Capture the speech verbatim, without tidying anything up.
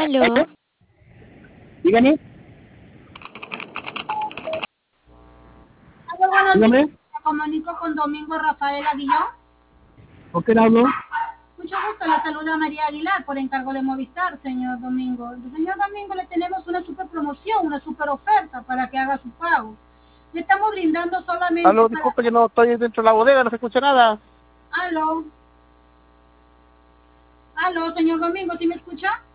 Aló. Dígame. Aló, buenos días. Dígame. Me comunico con Domingo Rafael Aguillón. ¿Con quién hablo? Mucho gusto, le saluda María Aguilar por encargo de Movistar, señor Domingo. Señor Domingo, le tenemos una super promoción, una super oferta para que haga su pago. Le estamos brindando solamente... Aló, para... disculpe que no estoy dentro de la bodega, no se escucha nada. Aló. Aló, señor Domingo, ¿sí me escucha?